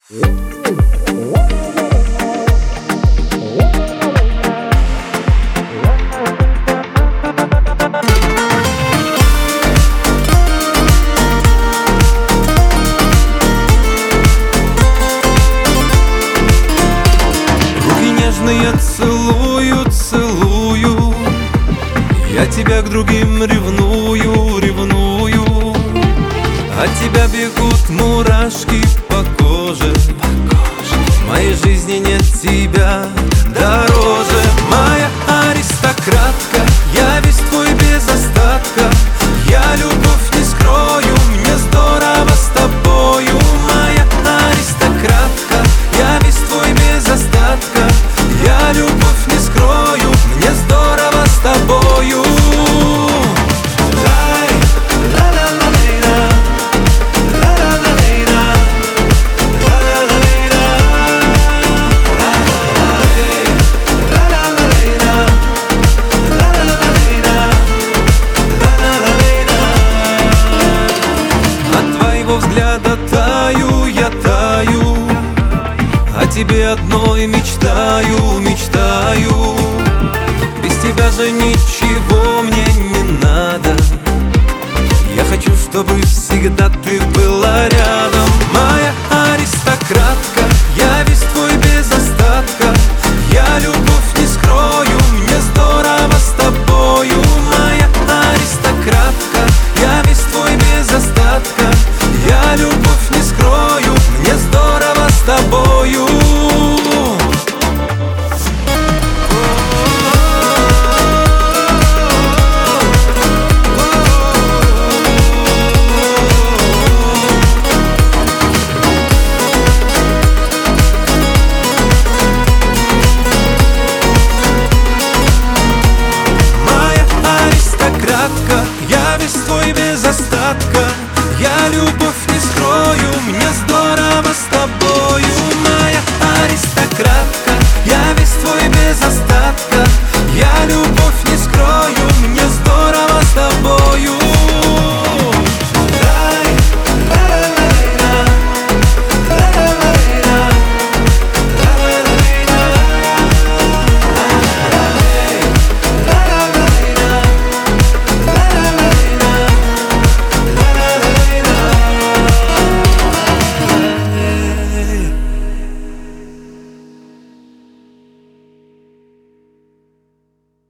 Руки нежные целую, целую, я тебя к другим ревную, ревную. От тебя бегут мурашки по коже, в моей жизни нет тебя дороже. Моя аристократка, я весь твой без остатка, я любовь не скрою, мне здорово с тобою. Моя аристократка, я весь твой без остатка, я любовь не скрою, мне здорово с тобою. Взгляда таю, я таю, о тебе одной мечтаю, мечтаю. Без тебя же ничего мне не надо, я хочу, чтобы всегда ты